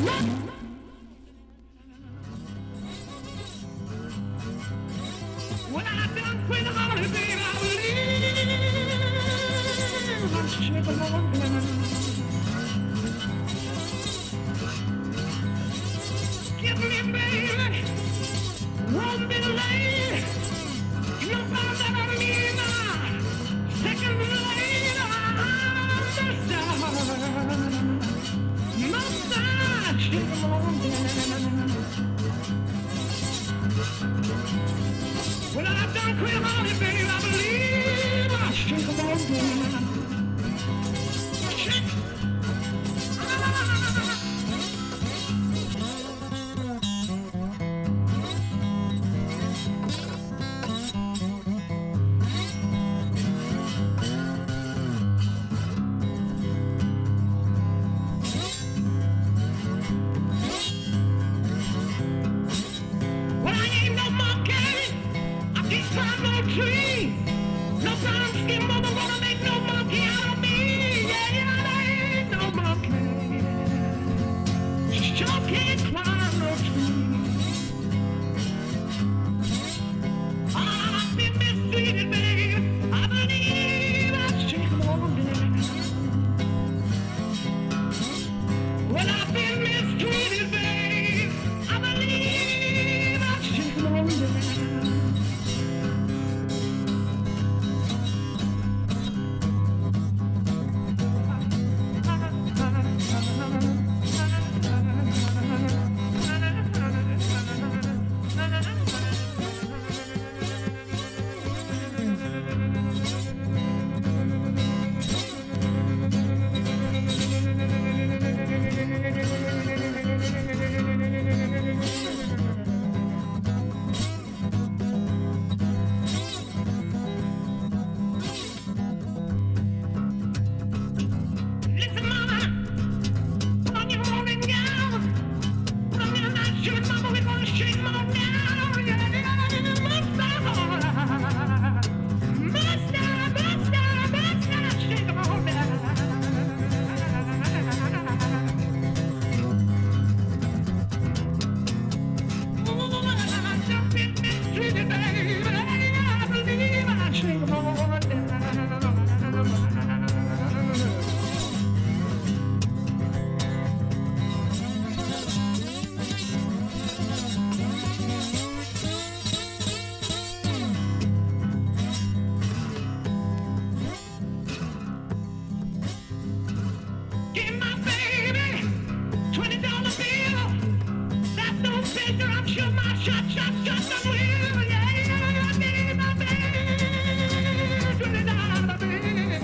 When I done with holiday, baby, I believe I'm shaking on down. Give me, baby, won't be late. You found that I mean second later, must I shake on down. When I done quit honey, baby, I believe I shake them all down. Shake. Well, I ain't no monkey. I can't climb no tree. No brown skin mother wanna make no monkey out of me. Yeah, yeah, I ain't no monkey. Sure can't climb no tree. I've been mistreated, baby. I believe I shake them all down. Well, I've been mistreated, babe. I believe I shake them all down. Listen, mama, put on your morning gown. Put on your night shirt, mama, we're gonna shake 'em all down. Yeah, must I shake 'em all down. Ooh, I just been mistreated, baby. I believe I shake 'em all down. Give my baby $20 bill. That's no picture. I'm sure my shot done will. Yeah, give my baby $20 bill.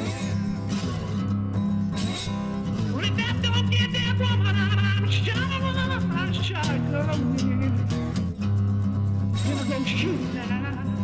Well, if that don't get that woman out, I'm sure gonna win. Gonna go shoot now.